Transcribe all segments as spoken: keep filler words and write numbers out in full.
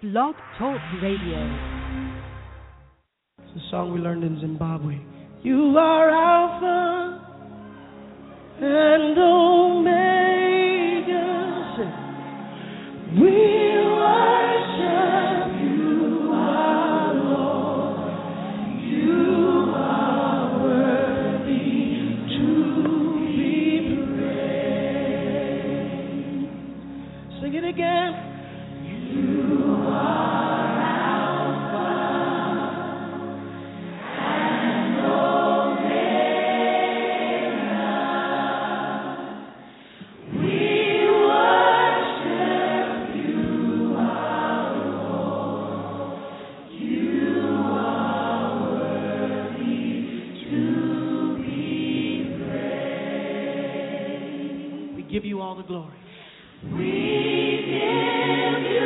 Blog Talk Radio. It's a song we learned in Zimbabwe. You are Alpha and Omega. We worship you, our Lord. You are worthy to be praised. Sing it again. You are Alpha and Omega. We worship you, our Lord. You are worthy to be praised. We give you all the glory. We give you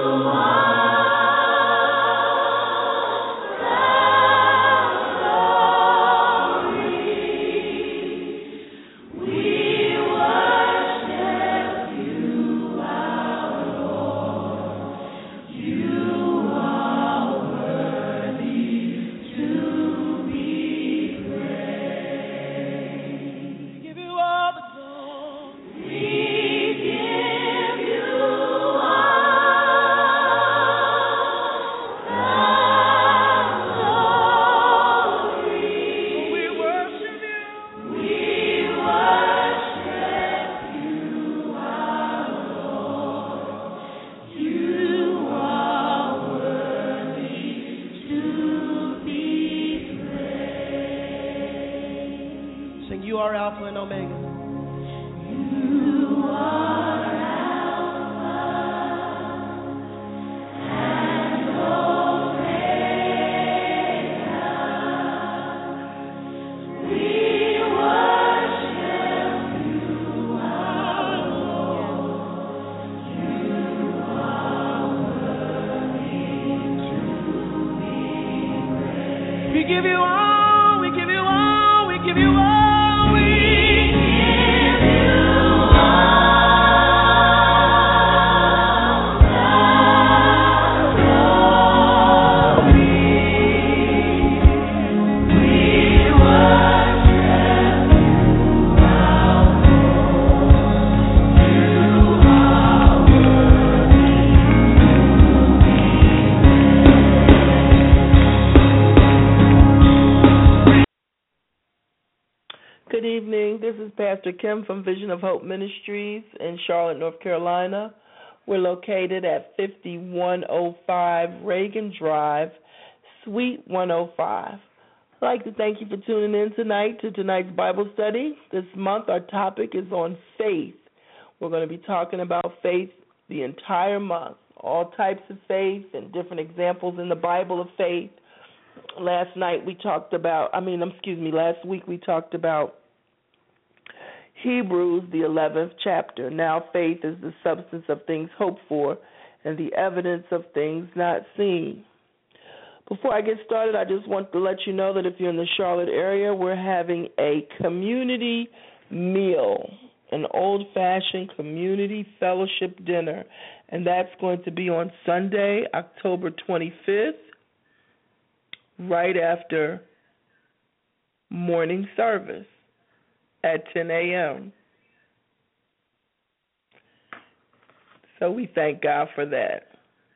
You are Alpha and Omega. You are Alpha and Omega. We worship you, our Lord. You are worthy to be praised. We give you all, we give you all, we give you all. Good evening. This is Pastor Kim from Vision of Hope Ministries in Charlotte, North Carolina. We're located at fifty-one oh five Reagan Drive, Suite one oh five. I'd like to thank you for tuning in tonight to tonight's Bible study. This month our topic is on faith. We're going to be talking about faith the entire month, all types of faith and different examples in the Bible of faith. Last night we talked about, I mean, excuse me, last week we talked about Hebrews, the eleventh chapter. Now faith is the substance of things hoped for and the evidence of things not seen. Before I get started, I just want to let you know that if you're in the Charlotte area, we're having a community meal, an old-fashioned community fellowship dinner, and that's going to be on Sunday, October twenty-fifth, right after morning service at ten a.m. So we thank God for that.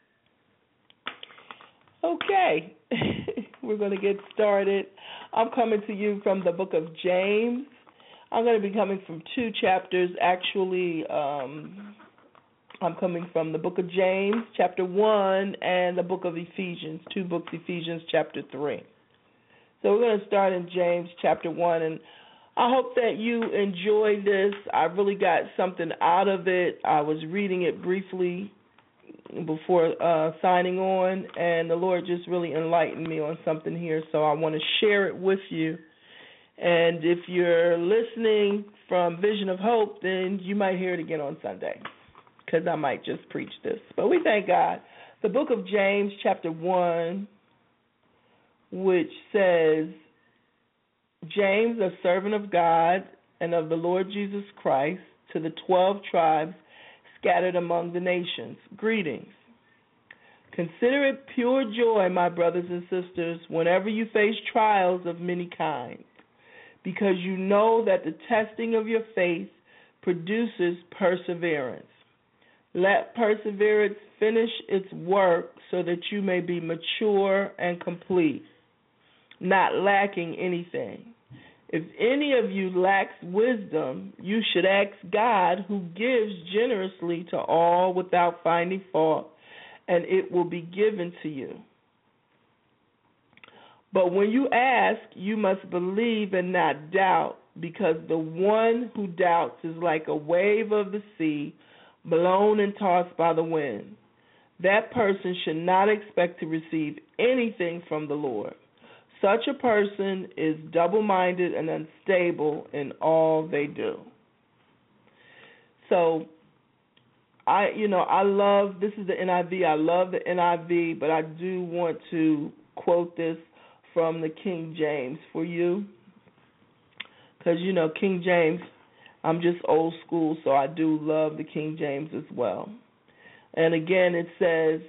Okay, we're going to get started. I'm coming to you from the book of James. I'm going to be coming from two chapters. Actually, um, I'm coming from the book of James, chapter one, and the book of Ephesians, two books, Ephesians, chapter three. So we're going to start in James, chapter one, and I hope that you enjoy this. I really got something out of it. I was reading it briefly before uh, signing on, and the Lord just really enlightened me on something here, so I want to share it with you. And if you're listening from Vision of Hope, then you might hear it again on Sunday, because I might just preach this. But we thank God. The book of James, chapter one, which says, James, a servant of God and of the Lord Jesus Christ, to the twelve tribes scattered among the nations, greetings. Consider it pure joy, my brothers and sisters, whenever you face trials of many kinds, because you know that the testing of your faith produces perseverance. Let perseverance finish its work so that you may be mature and complete, not lacking anything. If any of you lacks wisdom, you should ask God, who gives generously to all without finding fault, and it will be given to you. But when you ask, you must believe and not doubt, because the one who doubts is like a wave of the sea, blown and tossed by the wind. That person should not expect to receive anything from the Lord. Such a person is double-minded and unstable in all they do. So, I, you know, I love, this is the N I V, I love the N I V, but I do want to quote this from the King James for you. Because, you know, King James, I'm just old school, so I do love the King James as well. And again, it says,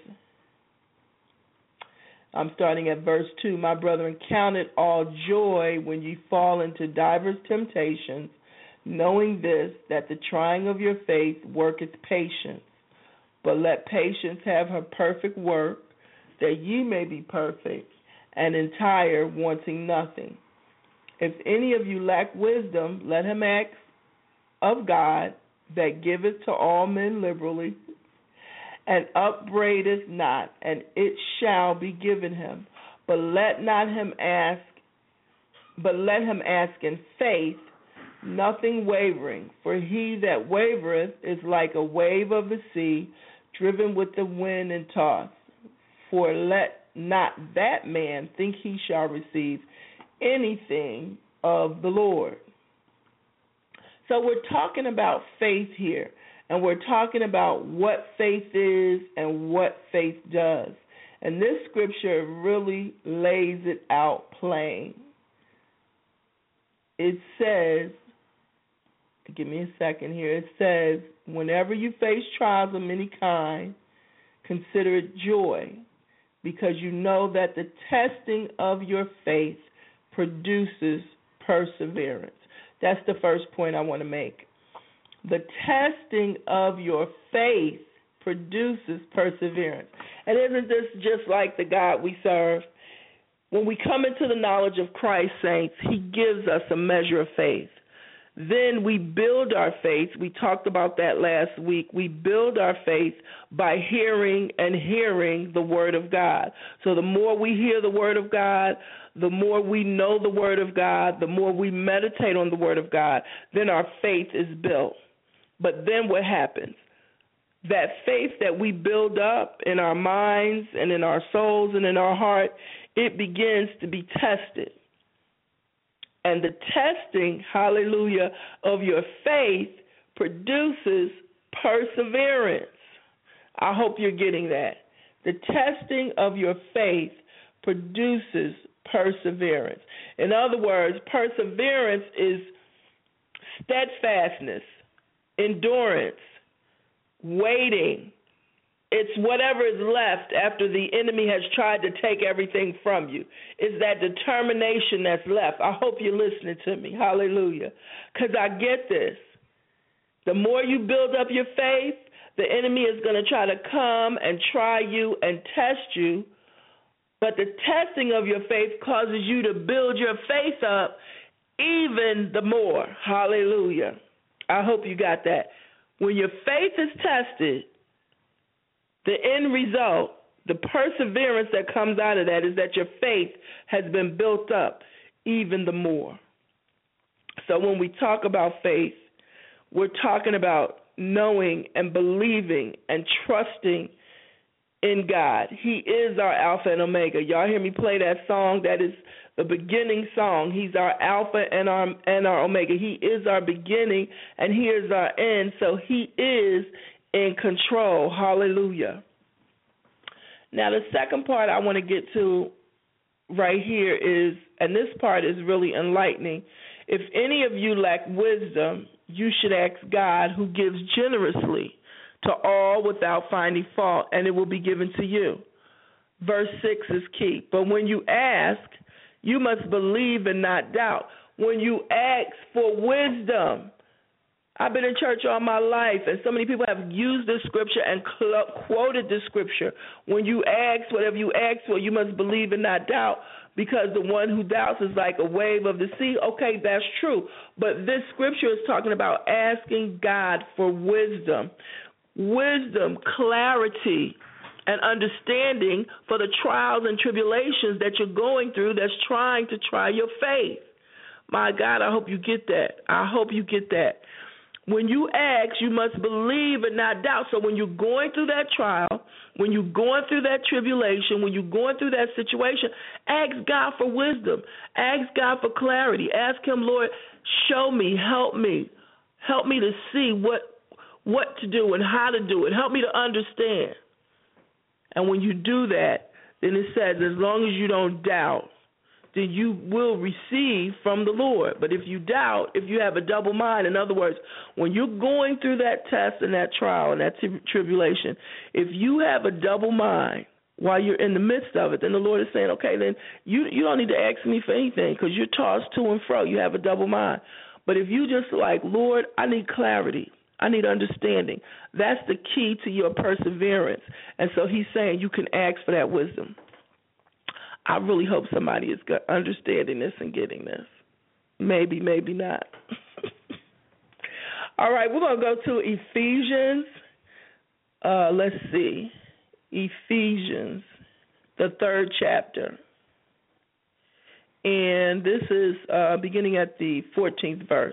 I'm starting at verse two, my brethren, count it all joy when you fall into divers temptations, knowing this, that the trying of your faith worketh patience. But let patience have her perfect work, that ye may be perfect and entire, wanting nothing. If any of you lack wisdom, let him ask of God, that giveth to all men liberally, and upbraideth not, and it shall be given him. But let not him ask, but let him ask in faith, nothing wavering. For he that wavereth is like a wave of the sea, driven with the wind and tossed. For let not that man think he shall receive anything of the Lord. So we're talking about faith here, and we're talking about what faith is and what faith does. And this scripture really lays it out plain. It says, give me a second here, it says, whenever you face trials of any kind, consider it joy, because you know that the testing of your faith produces perseverance. That's the first point I want to make. The testing of your faith produces perseverance. And isn't this just like the God we serve? When we come into the knowledge of Christ, saints, he gives us a measure of faith. Then we build our faith. We talked about that last week. We build our faith by hearing and hearing the Word of God. So the more we hear the Word of God, the more we know the Word of God, the more we meditate on the Word of God, then our faith is built. But then what happens? That faith that we build up in our minds and in our souls and in our heart, it begins to be tested. And the testing, hallelujah, of your faith produces perseverance. I hope you're getting that. The testing of your faith produces perseverance. In other words, perseverance is steadfastness, endurance, waiting. It's whatever is left after the enemy has tried to take everything from you. It's that determination that's left. I hope you're listening to me. Hallelujah. Because I get this. The more you build up your faith, the enemy is going to try to come and try you and test you. But the testing of your faith causes you to build your faith up even the more. Hallelujah. I hope you got that. When your faith is tested, the end result, the perseverance that comes out of that is that your faith has been built up even the more. So when we talk about faith, we're talking about knowing and believing and trusting in God. He is our Alpha and Omega. Y'all hear me play that song? That is the beginning song. He's our Alpha and our and our Omega. He is our beginning and he is our end. So he is in control. Hallelujah. Now the second part I want to get to right here is, and this part is really enlightening, if any of you lack wisdom, you should ask God, who gives generously to all without finding fault, and it will be given to you. verse six is key. But when you ask, you must believe and not doubt. When you ask for wisdom, I've been in church all my life, and so many people have used this scripture and cl- quoted this scripture. When you ask, whatever you ask for, you must believe and not doubt, because the one who doubts is like a wave of the sea. Okay, that's true. But this scripture is talking about asking God for wisdom. Wisdom, clarity, and understanding for the trials and tribulations that you're going through that's trying to try your faith. My God, I hope you get that. I hope you get that. When you ask, you must believe and not doubt. So when you're going through that trial, when you're going through that tribulation, when you're going through that situation, ask God for wisdom. Ask God for clarity. Ask him, Lord, show me, help me. Help me to see what what to do and how to do it. Help me to understand. And when you do that, then it says, as long as you don't doubt, then you will receive from the Lord. But if you doubt, if you have a double mind, in other words, when you're going through that test and that trial and that tri- tribulation, if you have a double mind while you're in the midst of it, then the Lord is saying, okay, then you you don't need to ask me for anything, because you're tossed to and fro. You have a double mind. But if you just like, Lord, I need clarity, I need understanding, that's the key to your perseverance. And so he's saying you can ask for that wisdom. I really hope somebody is understanding this and getting this. Maybe, maybe not. All right, we're going to go to Ephesians. Uh, let's see. Ephesians, the third chapter. And this is uh, beginning at the fourteenth verse.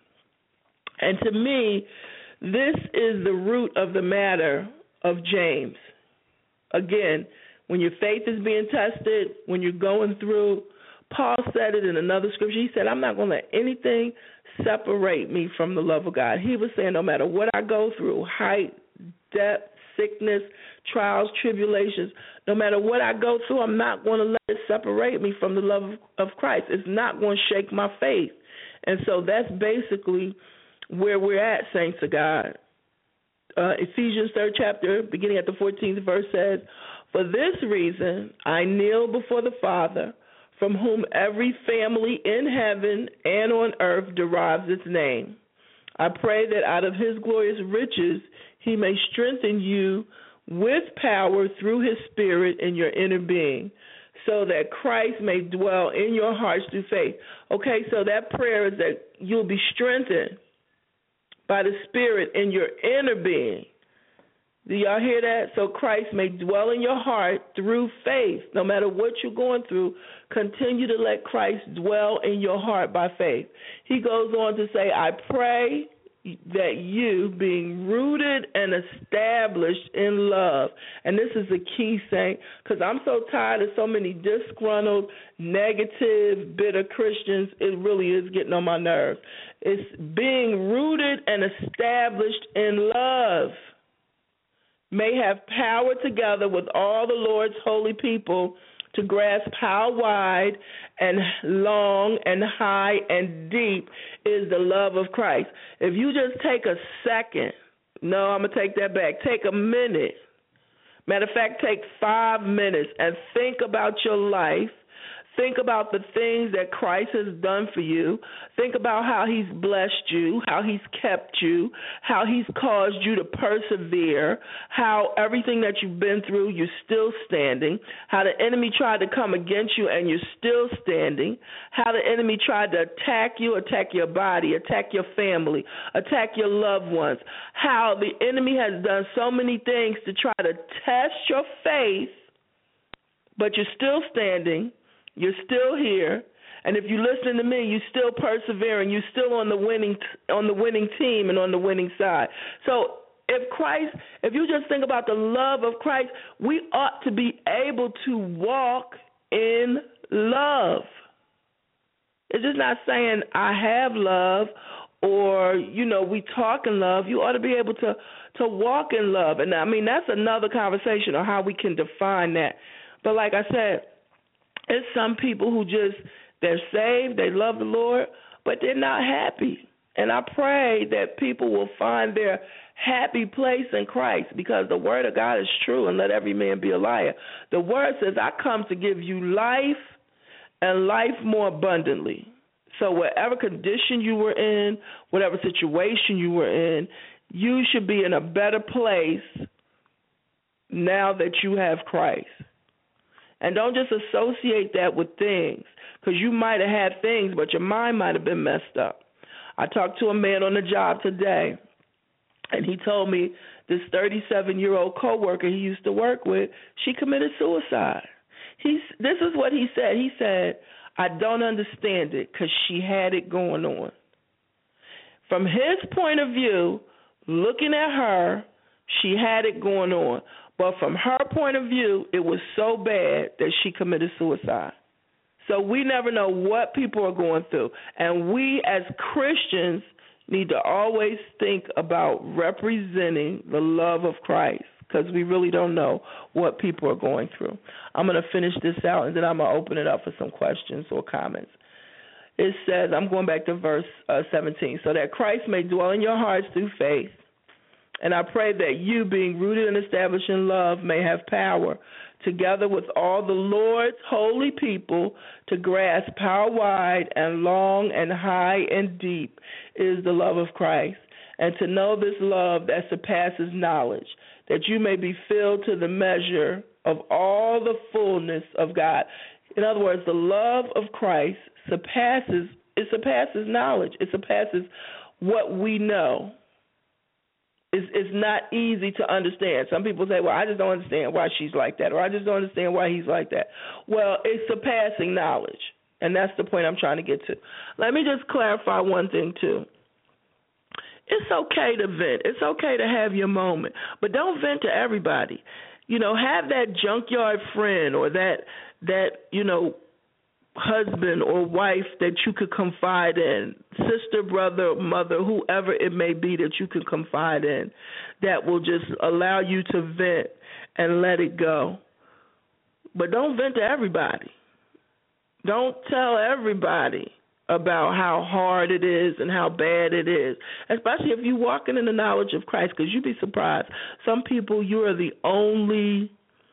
And to me, this is the root of the matter of James. Again, when your faith is being tested, when you're going through, Paul said it in another scripture. He said, I'm not going to let anything separate me from the love of God. He was saying no matter what I go through, height, depth, sickness, trials, tribulations, no matter what I go through, I'm not going to let it separate me from the love of, of Christ. It's not going to shake my faith. And so that's basically where we're at, saints of God. Uh, Ephesians third chapter, beginning at the fourteenth verse says, for this reason I kneel before the Father, from whom every family in heaven and on earth derives its name. I pray that out of his glorious riches he may strengthen you with power through his Spirit in your inner being, so that Christ may dwell in your hearts through faith. Okay, so that prayer is that you'll be strengthened by the Spirit in your inner being. Do y'all hear that? So Christ may dwell in your heart through faith. No matter what you're going through, continue to let Christ dwell in your heart by faith. He goes on to say, I pray that you, being rooted and established in love, and this is a key thing, because I'm so tired of so many disgruntled, negative, bitter Christians, it really is getting on my nerves. It's being rooted and established in love, may have power together with all the Lord's holy people to grasp how wide and long and high and deep is the love of Christ. If you just take a second, no, I'm going to take that back, take a minute, matter of fact, take five minutes and think about your life. Think about the things that Christ has done for you. Think about how he's blessed you, how he's kept you, how he's caused you to persevere, how everything that you've been through, you're still standing, how the enemy tried to come against you and you're still standing, how the enemy tried to attack you, attack your body, attack your family, attack your loved ones, how the enemy has done so many things to try to test your faith, but you're still standing. You're still here, and if you listen to me, you're still persevering. You're still on the winning on the winning team and on the winning side. So if Christ, if you just think about the love of Christ, we ought to be able to walk in love. It's just not saying I have love or, you know, we talk in love. You ought to be able to, to walk in love. And, I mean, that's another conversation on how we can define that. But like I said, it's some people who just, they're saved, they love the Lord, but they're not happy. And I pray that people will find their happy place in Christ, because the word of God is true, and let every man be a liar. The word says, I come to give you life and life more abundantly. So whatever condition you were in, whatever situation you were in, you should be in a better place now that you have Christ. And don't just associate that with things, because you might have had things, but your mind might have been messed up. I talked to a man on the job today, and he told me this thirty-seven-year-old coworker he used to work with, she committed suicide. He's, this is what he said. He said, I don't understand it because she had it going on. From his point of view, looking at her, she had it going on. But from her point of view, it was so bad that she committed suicide. So we never know what people are going through. And we as Christians need to always think about representing the love of Christ, because we really don't know what people are going through. I'm going to finish this out, and then I'm going to open it up for some questions or comments. It says, I'm going back to verse uh, seventeen, so that Christ may dwell in your hearts through faith. And I pray that you, being rooted and established in love, may have power, together with all the Lord's holy people, to grasp how wide and long and high and deep is the love of Christ, and to know this love that surpasses knowledge, that you may be filled to the measure of all the fullness of God. In other words, the love of Christ surpasses, it surpasses knowledge. It surpasses what we know. It's, it's not easy to understand. Some people say, well, I just don't understand why she's like that, or I just don't understand why he's like that. Well, it's surpassing knowledge, and that's the point I'm trying to get to. Let me just clarify one thing, too. It's okay to vent. It's okay to have your moment, but don't vent to everybody. You know, have that junkyard friend or that, that you know, husband or wife that you could confide in, sister, brother, mother, whoever it may be that you can confide in, that will just allow you to vent and let it go. But don't vent to everybody. Don't tell everybody about how hard it is and how bad it is, especially if you're walking in the knowledge of Christ, because you'd be surprised. Some people, you are the only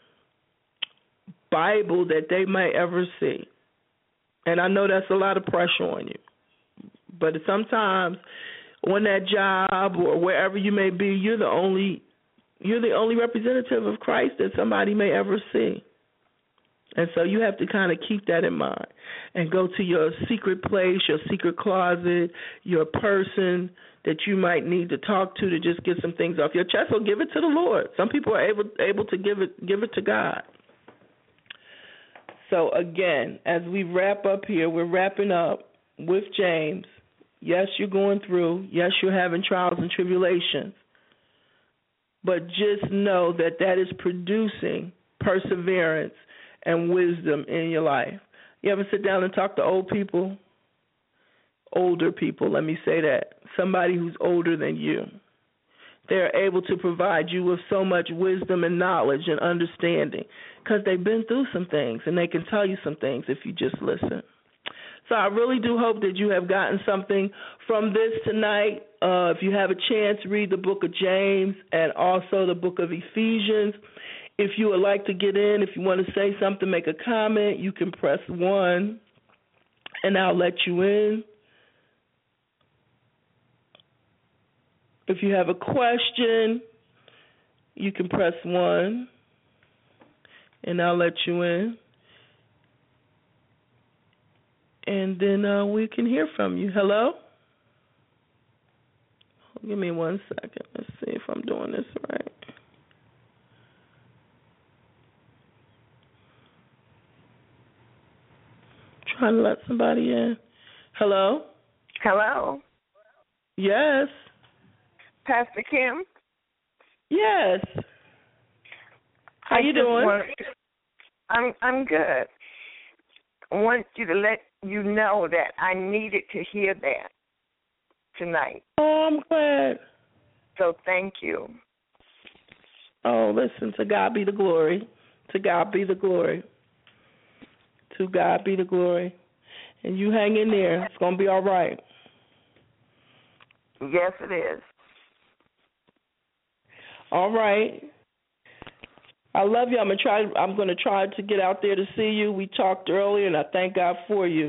Bible that they might ever see. And I know that's a lot of pressure on you. But sometimes on that job or wherever you may be, you're the only you're the only representative of Christ that somebody may ever see. And so you have to kind of keep that in mind and go to your secret place, your secret closet, your person that you might need to talk to to just get some things off your chest, or give it to the Lord. Some people are able able to give it give it to God. So, again, as we wrap up here, we're wrapping up with James. Yes, you're going through. Yes, you're having trials and tribulations. But just know that that is producing perseverance and wisdom in your life. You ever sit down and talk to old people? Older people, let me say that. Somebody who's older than you. They're able to provide you with so much wisdom and knowledge and understanding because they've been through some things, and they can tell you some things if you just listen. So I really do hope that you have gotten something from this tonight. Uh, if you have a chance, read the book of James and also the book of Ephesians. If you would like to get in, if you want to say something, make a comment, you can press one, and I'll let you in. If you have a question, you can press one, and I'll let you in. And then uh, we can hear from you. Hello? Give me one second. Let's see if I'm doing this right. Trying to let somebody in. Hello? Hello? Yes. Pastor Kim? Yes. How I you just doing? want- I'm I'm good. I want you to let you know that I needed to hear that tonight. Oh, I'm glad. So thank you. Oh, listen, to God be the glory. To God be the glory. To God be the glory. And you hang in there. It's going to be all right. Yes, it is. All right. I love you. I'm gonna try. I'm gonna try to get out there to see you. We talked earlier, and I thank God for you.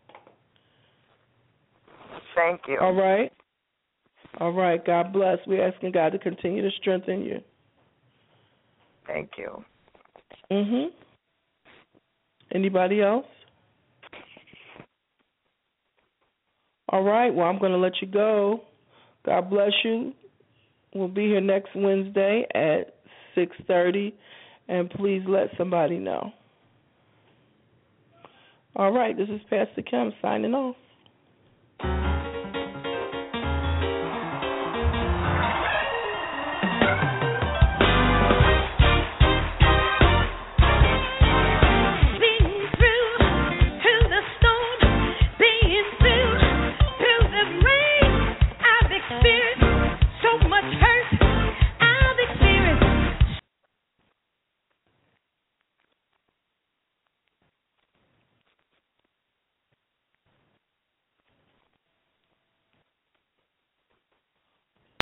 Thank you. All right. All right. God bless. We're asking God to continue to strengthen you. Thank you. Mhm. Anybody else? All right. Well, I'm going to let you go. God bless you. We'll be here next Wednesday at six thirty, and please let somebody know. All right. This is Pastor Kim signing off.